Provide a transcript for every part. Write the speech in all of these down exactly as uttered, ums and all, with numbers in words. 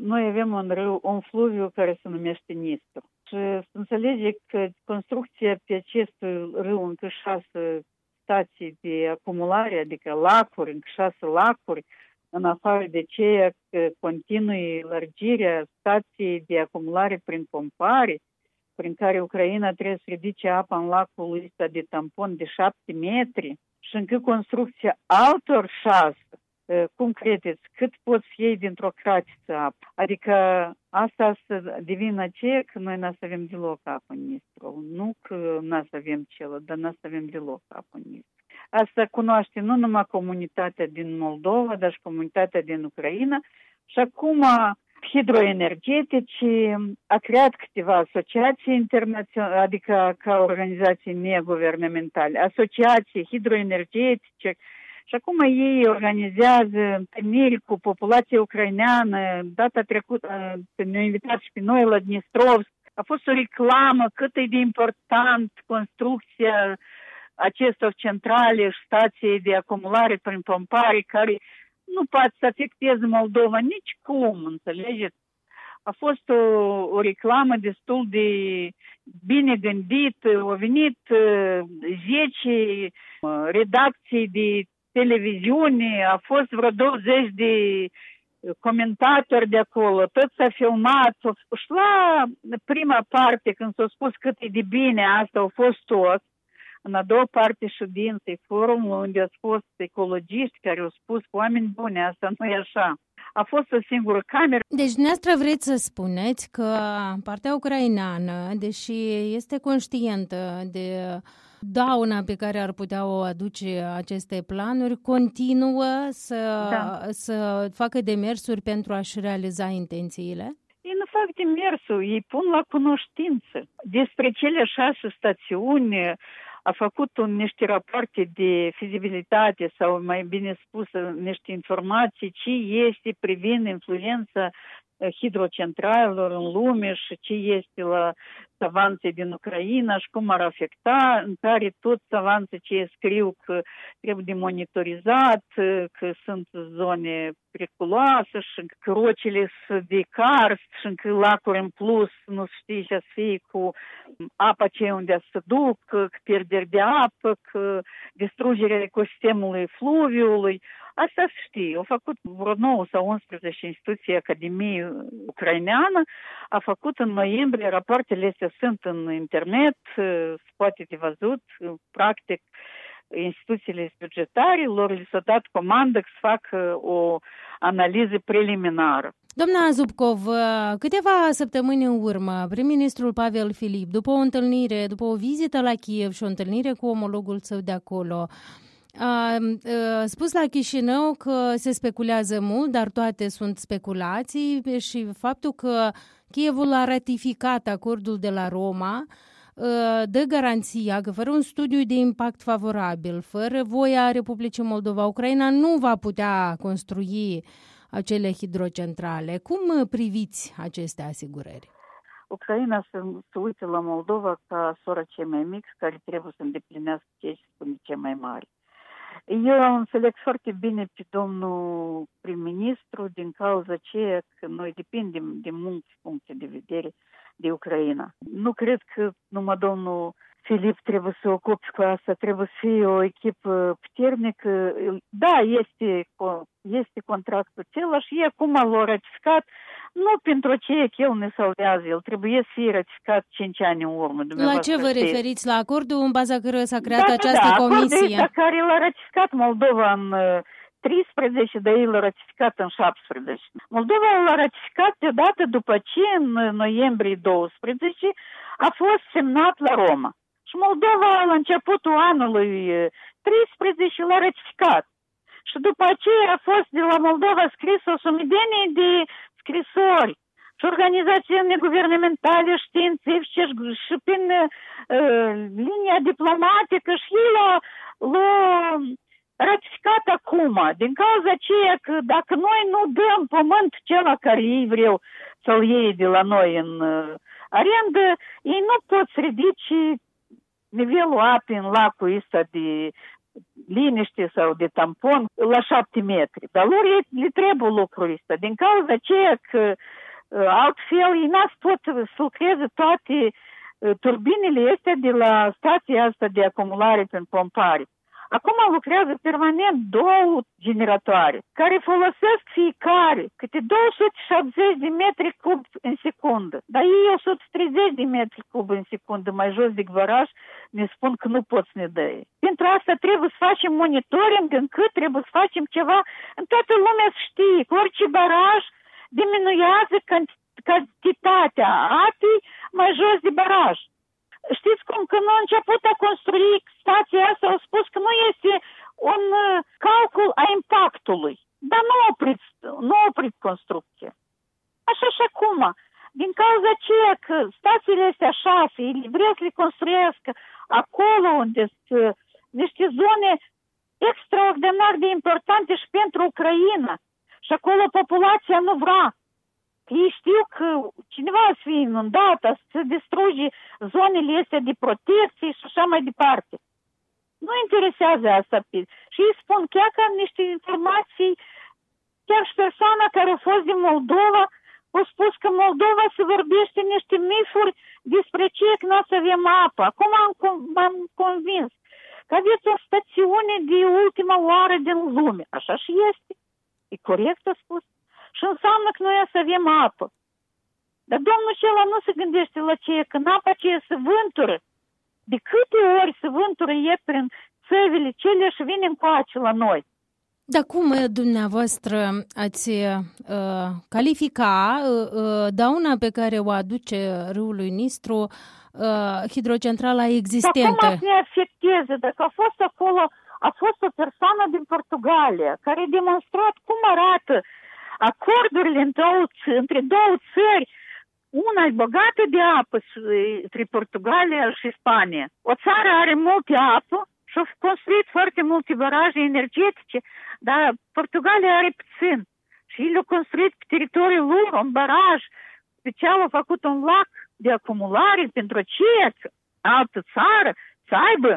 noi avem un râu, un fluviu care se numește Nistru. Și să înțelege că construcția pe acest râu încă șase stații de acumulare, adică lacuri, încă șase lacuri, în afară de ceea că continui lărgirea stației de acumulare prin pompare, prin care Ucraina trebuie să ridice apa în lacul ăsta de tampon de șapte metri și încă construcția altor șase. Cum credeți? Cât poți iei dintr-o cratiță apă? Adică asta să devină aceea că noi n-o să avem deloc apă în Nistru. Nu că n-o să avem celă, dar n-o să avem deloc apă în Nistru. Asta cunoaște nu numai comunitatea din Moldova, dar și comunitatea din Ucraina. Și acum hidroenergetici a creat câteva asociații internaționale, adică ca organizații neguvernamentale, asociații hidroenergetice. Și acum ei organizează întâlniri cu populația ucraineană. Data trecută ne-au invitat și pe noi la Dnistrovsk. A fost o reclamă cât e de important construcția acestor centrale și stații de acumulare prin pompare, care nu poate să afecteze Moldova nici cum, înțelegeți? A fost o, o reclamă destul de bine gândită. Au venit zece redacții de televiziune, a fost vreo douăzeci de comentatori de acolo, tot s-a filmat. Și la prima parte, când s-a spus cât e de bine asta, au fost toți. În a doua parte ședinței forumului, unde au fost ecologiști care au spus, oameni buni, asta nu e așa. A fost o singură cameră. Deci, dumneavoastră vreți să spuneți că partea ucraineană, deși este conștientă de dauna pe care ar putea o aduce aceste planuri, continuă să, da. să facă demersuri pentru a-și realiza intențiile? Ei nu fac demersuri, ei pun la cunoștință. Despre cele șase stațiuni a făcut un, niște rapoarte de fizibilitate sau, mai bine spus, niște informații ce este privind influența hidrocentralelor în lume și ce este la savanțe din Ucraina și cum ar afecta, în care toți savanțe ce scriu că trebuie de monitorizat, că sunt zone periculoase și că rocile sunt de karst și că lacuri în plus nu știi ce să fie cu apa ce unde se duc, că pierderi de apă, că distrugerea ecosistemului fluviului. Asta se știe. Au făcut vreo nouă sau unsprezece instituții Academiei Ucraineană, a făcut în noiembrie, rapoartele astea sunt în internet, se poate de văzut, practic instituțiile bugetare, lor li s-a dat comandă să facă o analiză preliminară. Doamna Zubkov, câteva săptămâni în urmă, prim-ministrul Pavel Filip, după o întâlnire, după o vizită la Kiev și o întâlnire cu omologul său de acolo, a spus la Chișinău că se speculează mult, dar toate sunt speculații și faptul că Kievul a ratificat acordul de la Roma dă garanția că fără un studiu de impact favorabil, fără voia Republicii Moldova, Ucraina nu va putea construi acele hidrocentrale. Cum priviți aceste asigurări? Ucraina se, se uită la Moldova ca sora cea mai mică care trebuie să îndeplinească ce se spune cea mai mare. Eu înțeleg foarte bine pe domnul prim-ministru din cauza aceea că noi depindem de mulți puncte de vedere de Ucraina. Nu cred că numai domnul Filip trebuie să ocupe cu asta, trebuie să fie o echipă puternică. Da, este, este contractul acela și acum l-a ratificat, nu pentru aceea că el ne salvează, el trebuie să fie ratificat cinci ani în urmă. La ce vă referiți? La acordul în baza căruia s-a creat da, această da, comisie? Da, care l-a ratificat Moldova în treisprezece, dar el l-a ratificat în șaptesprezece. Moldova l-a ratificat deodată după ce în noiembrie douăsprezece a fost semnat la Roma. Și Moldova la începutul anului treisprezece l-a ratificat. Și după aceea a fost de la Moldova scris o sumedenie de scrisori și organizații neguvernamentale, științifice și prin uh, linia diplomatică și ei l-a, l-a ratificat acum. Din cauza aceea că dacă noi nu dăm pământ cela care ei vreau să-l iei de la noi în uh, arendă, ei nu pot să ridice nivelul apei în lacul ăsta de liniște sau de tampon la șapte metri. Dar lor le trebuie lucrul ăsta. Din cauza aceea că altfel ei n-ați pot să lucreze toate turbinele astea de la stația asta de acumulare prin pompare. Acum lucrează permanent două generatoare care folosesc fiecare câte două sute șaptezeci de metri cub în secundă. Dar ei o sută treizeci de metri cub în secundă mai jos de baraj ne spun că nu pot să ne dă. Pentru asta trebuie să facem monitoring încât trebuie să facem ceva în toată lumea să știe că orice baraj diminuează cantitatea apei mai jos de baraj. Știți cum? Când nu a început a construi stația asta, au spus că nu este un calcul a impactului. Dar nu a oprit, nu a oprit construcția. Așa și acum. Din cauza aceea că stațiile astea șase, ei vreau să le construiască acolo unde sunt niște zone extraordinar de importante și pentru Ucraina. Și acolo populația nu vrea. Ei știu că cineva să fie inundat, să distruge zonele astea de protecție și așa mai departe. Nu interesează asta. Și ei spun chiar că am niște informații, chiar și persoana care a fost din Moldova a spus că Moldova se vorbește niște mifuri despre ce că nu o să avem apă. Acum am, m-am convins că aveți o stațiune de ultima oară din lume. Așa și este. E corect a spus. Și înseamnă că noi o să avem apă. Dar domnul acela nu se gândește la ce, că în apa aceea se vântură. De câte ori se vântură e prin țăvile cele și vine încoace la noi. Dar cum dumneavoastră ați uh, califica uh, dauna pe care o aduce râului Nistru uh, hidrocentrala existentă? Dar cum ne afecteze? Dacă a fost acolo, a fost o persoană din Portugalia care a demonstrat cum arată acordurile între două țări, una e bogată de apă între Portugalia și Spania. O țară are multe apă și a construit foarte multe baraje energetice, dar Portugalia are puțin. Și el a construit pe teritoriul lor un baraj, special a făcut un lac de acumulare pentru aceea că altă țară să aibă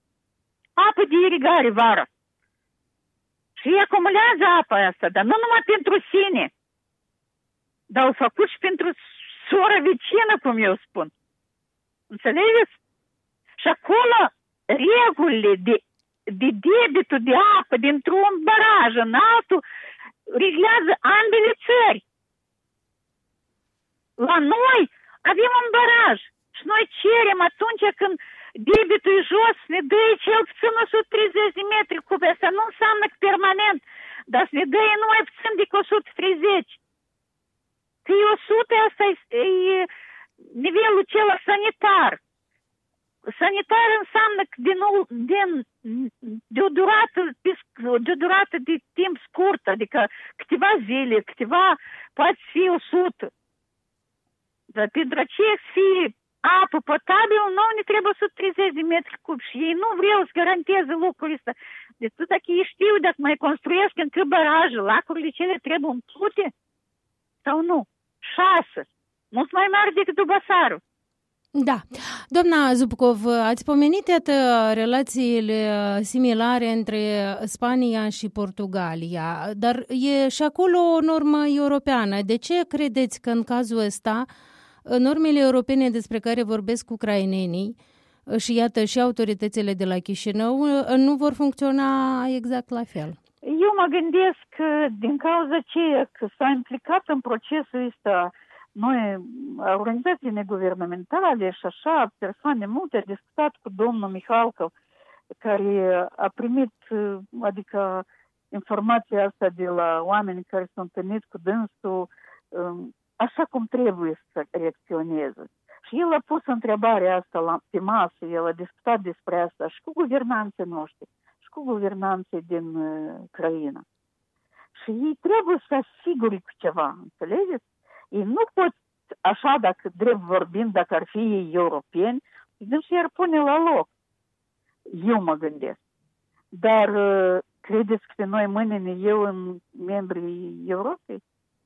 apă de irigare vara. Și ei acumulează apa asta, dar nu numai pentru sine, dar au făcut și pentru sora vecină, cum eu spun. Înțelegeți? Și acolo regulile de, de debitul de apă dintr-un baraj în altul reglează ambele țări. La noi avem un baraj și noi cerem atunci când debitul e jos, ne dă cel puțin o sută treizeci de metri cub. Asta nu înseamnă că permanent, dar să ne dă numai puțin decât o sută treizeci. Că e o sută, asta e, e nivelul cel sanitar. Sanitar înseamnă că de, nou, de, de, o durată, de o durată de timp scurt, adică câteva zile, câteva, poate fi o sută. Dar pentru aceea să fie apă potabilă, nu ne trebuie o sută treizeci de metri cub și ei nu vreau să garanteze lucrul ăsta. Deci dacă ei știu, dacă mai construiesc încă baraje, lacurile cele trebuie umplute sau nu? Șase. Mult mai mare decât Dubasarul. Da. Doamna Zubkov, ați pomenit iată relațiile similare între Spania și Portugalia, dar e și acolo o normă europeană. De ce credeți că în cazul ăsta normele europene despre care vorbesc ucrainenii și iată și autoritățile de la Chișinău nu vor funcționa exact la fel? Eu mă gândesc că din cauza aceea că s-a implicat în procesul ăsta noi, organizații neguvernamentale și așa, persoane multe, a discutat cu domnul Mihalkov, care a primit, adică, informația asta de la oameni care s-au întâlnit cu dânsul, așa cum trebuie să reacționeze. Și el a pus întrebarea asta la, pe masă, el a discutat despre asta și cu guvernanții noștri, și cu guvernanții din uh, Ucraina. Și ei trebuie să asigure cu ceva, înțelegeți? Ei nu pot, așa, dacă drept vorbind, dacă ar fi ei europeni, și i-ar pune la loc. Eu mă gândesc. Dar uh, credeți că pe noi mâine eu în membrii Europei?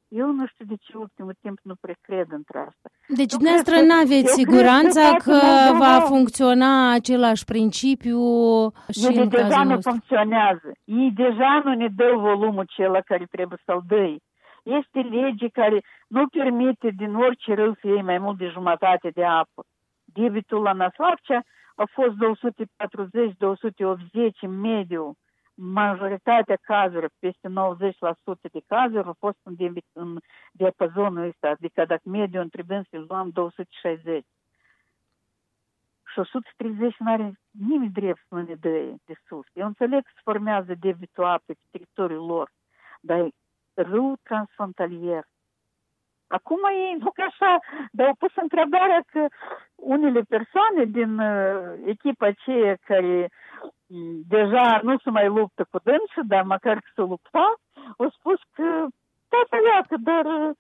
Eu nu știu de ce ultimul timp nu prea cred între asta. Deci dumneavoastră nu aveți siguranța că va funcționa același principiu și ele în deja cazul nu nostru? funcționează. Ei deja nu ne dă volumul acela care trebuie să-l dăi. Este lege care nu permite din orice râu să iei mai mult de jumătate de apă. Debitul la Năslavcea a fost două sute patruzeci - două sute optzeci în mediu. Majoritatea cazurilor, peste nouăzeci la sută de cazuri, au fost în, debit, în diapazonul ăsta, adică dacă mediu întrebând să-l luăm două sute șaizeci. Și o sută treizeci nu are nimeni drept să nu ne dă de sus. Eu înțeleg că se formează debitul apei pe teritoriul lor, dar e râu transfrontalier. Acum ei, nu ca așa, dar au pus întrebarea că unele persoane din uh, echipa aceea care um, deja nu se mai luptă cu dânsul, dar măcar că se lupta, au spus că toată leacă, dar uh,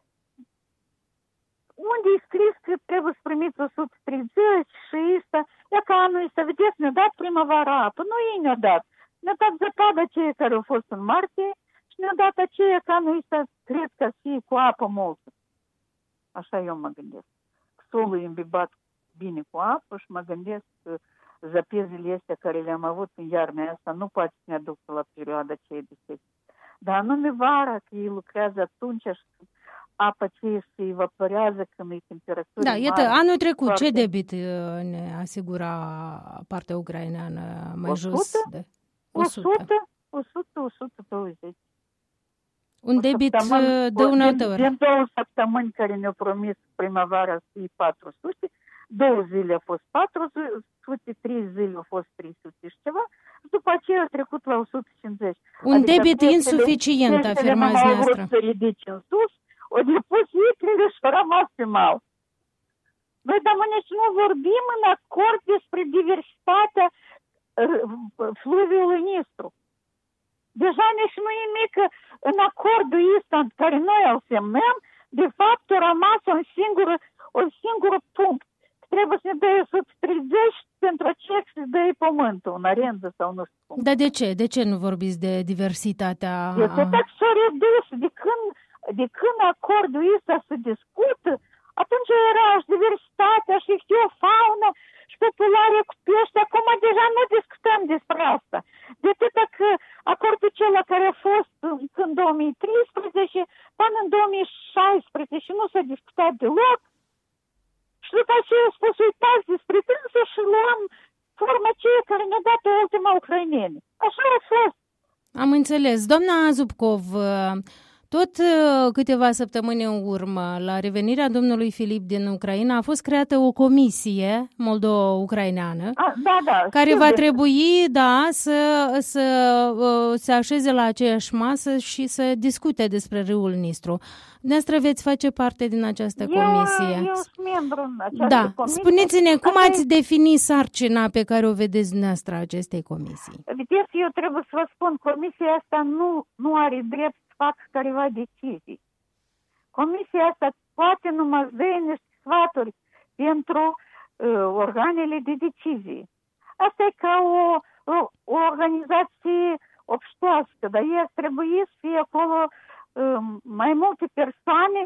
unde e scris că trebuie să primiți o sută treizeci și ăsta, ia că anul ăsta, vedeți, ne-a dat primăvara apă, nu ei ne-a dat. Ne-a dat zăpadă aceia care au fost în martie, și ne-a dat aceea că anul ăsta cred că fie cu apă multă. Așa eu mă gândesc. Solul e imbibat bine cu apă și mă gândesc că zăpezile astea care le-am avut în iarna asta nu poate să ne aducă la perioada aceea de sec. Dar anume vara, că ei lucrează atunci și apa aceea se evaporează când e temperatură Da, mare. iată, anul trecut foarte... ce debit ne asigura partea ucraineană mai o sută? jos de o sută? o sută, o sută douăzeci. Un debit de un altă oră. Din două săptămâni care ne-au promis primăvara să fie patru sute, două zile a fost patru sute, trei zile a fost trei sute și ceva, și după aceea a trecut la o sută cincizeci. Un adică debit insuficient, afirmați noastră. Nu au vrut să ridice în sus, o depus ietrile și a rămas pe mal. Noi, dar nici nu vorbim în acord despre diversitatea fluviului Nistru. Deja nici nu e mică în acordul ăsta în care noi îl semnăm, de fapt a rămas un singur, un singur punct. Trebuie să ne dea o sută treizeci pentru aceea să ne dea pământul în arendă sau nu știu cum. Dar de ce? De ce nu vorbiți de diversitatea? Este tax s-a redus. De când, de când acordul ăsta se discută, atunci era și diversitatea și fauna și popularea cu pești. Acum deja nu discutăm despre asta. De atâta că acordul acela care a fost în două mii treisprezece până în două mii șaisprezece nu s-a discutat deloc. Și după aceea a spus, uitați despre dânsă și luăm forma aceea care ne-a dat ultima ucraineni. Așa a fost. Am înțeles. Doamna Zubkov, tot câteva săptămâni în urmă, la revenirea domnului Filip din Ucraina, a fost creată o comisie moldo-ucraineană a, da, da, care va trebui, da, să, să se așeze la aceeași masă și să discute despre râul Nistru. Dumneavoastră veți face parte din această eu, comisie. Eu sunt membru în această da. comisie. Spuneți-ne, cum Asta ați defini sarcina pe care o vedeți dumneavoastră acestei comisii? Vedeți, eu trebuie să vă spun, comisia asta nu, nu are drept să facă careva decizii. Comisia asta poate numai să dea niște sfaturi pentru uh, organele de decizie. Asta e ca o, o, o organizație obștească, dar ea trebuie să fie acolo uh, mai multe persoane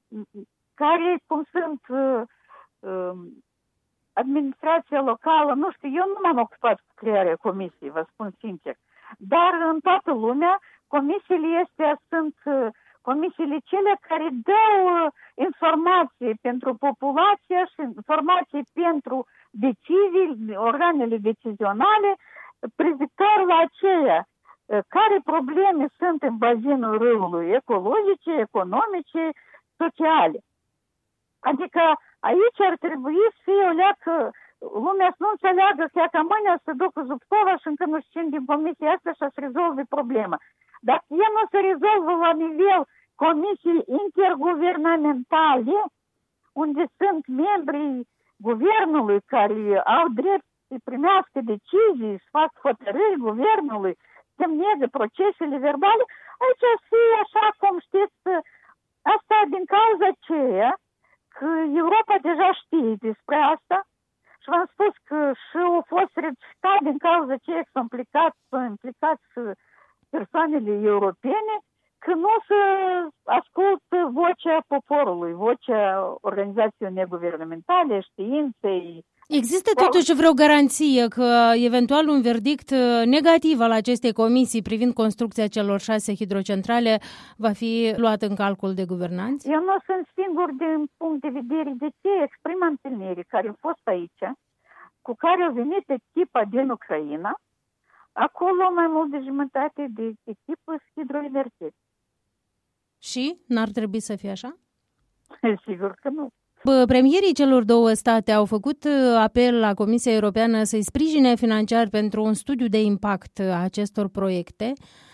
care, cum sunt uh, uh, administrația locală, nu știu, eu nu m-am ocupat cu crearea comisiei, vă spun sincer, dar în toată lumea comisiile astea sunt uh, comisiile cele care dau uh, informații pentru populație și informații pentru decizii, organele decizionale, privitor la aceea uh, care probleme sunt în bazinul râului, ecologice, economice, sociale. Adică aici ar trebui să fie o leacă, lumea să nu înțeleagă că ca mâine să ducă Zubkova și încă nu știu din comisia asta și să rezolve problema. Dacă ea nu se rezolvă la nivel comisii interguvernamentale, unde sunt membrii guvernului care au drept să primească decizii, să fac hotărâri guvernului, semneze procesele verbale, aici să fie așa cum știți, asta din cauza aceea că Europa deja știe despre asta și v-am spus că și au fost ratificat din cauza aceea că s-au implicat, s-au implicat persoanele europene că nu să ascultă vocea poporului, vocea organizației neguvernamentale, științei. Există totuși vreo garanție că eventual un verdict negativ al acestei comisii privind construcția celor șase hidrocentrale va fi luat în calcul de guvernanți? Eu nu sunt singur din punct de vedere de ce prima întâlnire care a fost aici, cu care a venit echipa din Ucraina, acolo mai mult de jumătate de echipă hidroenergetică. Și? N-ar trebui să fie așa? Sigur că nu. Premierii celor două state au făcut apel la Comisia Europeană să-i sprijine financiar pentru un studiu de impact a acestor proiecte.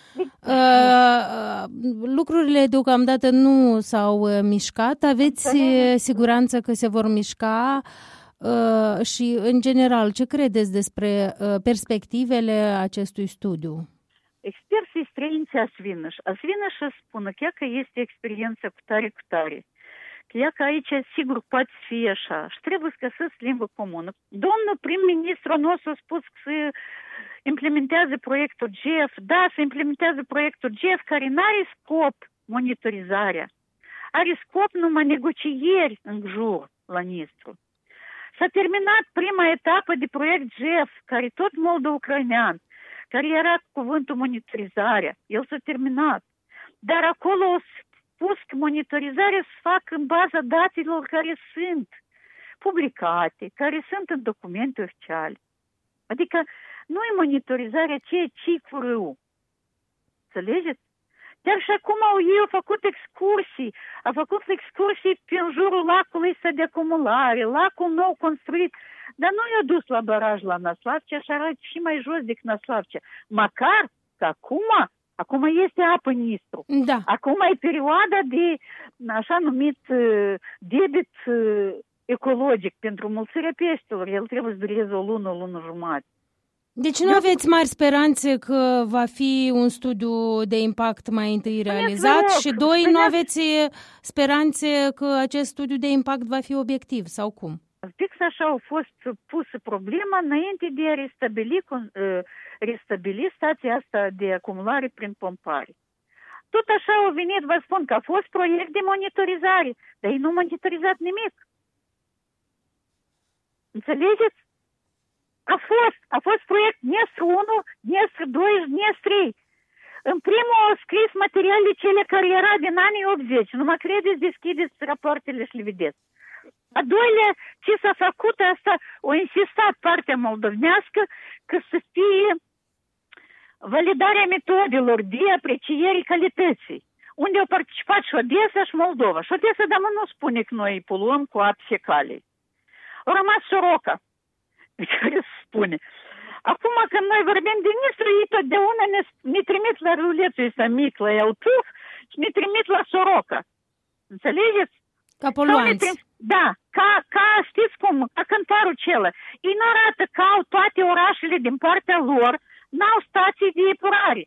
Lucrurile deocamdată nu s-au mișcat. Aveți siguranță că se vor mișca? Și, în general, ce credeți despre perspectivele acestui studiu? Experții străini asvină și asvină și spună că este experiență cu tare, cu tare. Că că aici sigur poate fi așa și trebuie să găsesc limbă comună. Domnul prim-ministru nostru a spus că se implementează proiectul G E F. Da, se implementează proiectul G E F care nu are scop monitorizarea. Are scop numai negocieri în jur la Nistru. S-a terminat prima etapă de proiect G E F, care tot moldo-ucrainean, care era cuvântul monitorizarea. El s-a terminat. Dar acolo o spus că monitorizarea se fac în baza datelor care sunt publicate, care sunt în documente oficiale. Adică nu e monitorizarea ceea ce cu râu. Înțelegeți? Chiar și acum ei au făcut excursii, au făcut excursii prin jurul lacului ăsta de acumulare, lacul nou construit, dar nu i-a dus la baraj la Năslavcea și arată și mai jos decât Năslavcea. Măcar că acum, acum este apă Nistru. Da. Acum e perioada de așa numit debit ecologic pentru mulțirea peștelor. El trebuie să dureze o lună, o lună jumătate. Deci nu aveți mari speranțe că va fi un studiu de impact mai întâi realizat și doi, nu aveți speranțe că acest studiu de impact va fi obiectiv sau cum? Fix așa a fost pusă problema înainte de a restabili, restabili stația asta de acumulare prin pompare. Tot așa au venit, vă spun că a fost proiect de monitorizare, dar ei nu au monitorizat nimic. Înțelegeți? A fost, a fost proiect Nestru unu, Nestru doi și Nestru trei. În primul au scris materialele cele care era din anii optzeci. Nu mă credeți, deschideți rapoartele și le vedeți. A doilea, ce s-a făcut asta, o insistat partea moldovnească că să fie validarea metodelor de apreciere calității, unde au participat și Odessa și Moldova. Și Odessa, dar mă nu spune că noi poluăm cu ape fecale. Au rămas Soroca, care se spune. Acum când noi vorbim de Nistru, ei totdeauna ne, ne trimit la rulețul ăsta mic, la Eltuf și ne trimit la Soroca. Înțelegeți? Ca poluanți. Trim... Da, ca, ca, știți cum, ca cântarul celă. Ei nu arată că au toate orașele din partea lor, n-au stații de epurare.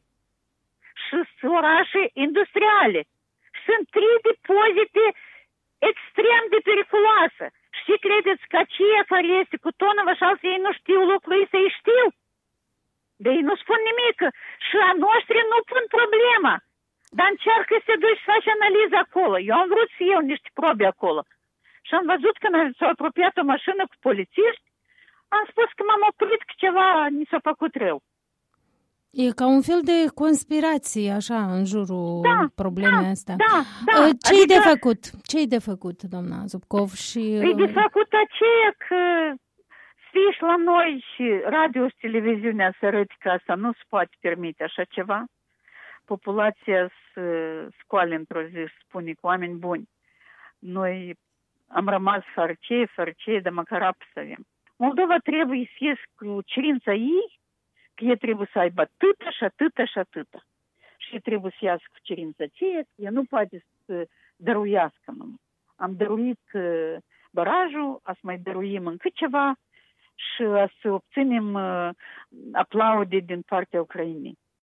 Și orașe industriale. Sunt trei depozite extrem de periculoase. Și credeți că aceia care este cu tonul așa, ei nu știu lucrul ăsta, ei știu. Dar ei nu spun nimic. Și a noștri nu pun problema. Dar încearcă să se duci să faci analiză acolo. Eu am vrut să iau niște probe acolo. Și am văzut că s-a apropiat o mașină cu polițiști, am spus că m-am oprit că ceva ni s-a făcut rău. E ca un fel de conspirație, așa, în jurul da, problemei da, astea. Da, da. Ce-i adică, de făcut? Ce-i de făcut, doamna Zubkov? Și... E de făcut aceea că fiși la noi și radio și televiziunea să arăt că asta nu se poate permite așa ceva. Populația să scoale într-o zi și spune cu oameni buni. Noi am rămas farcei, farcei, dar măcar apă să avem. Moldova trebuie să fie cu cerința ei, că ei trebuie să aibă atâta și atâta și atâta. Și trebuie să iasă cu cerința aceea, că ea nu poate să dăruiască numai. Am dăruit barajul, a să mai dăruim încă ceva și a să obținem aplaude din partea Ucrainei.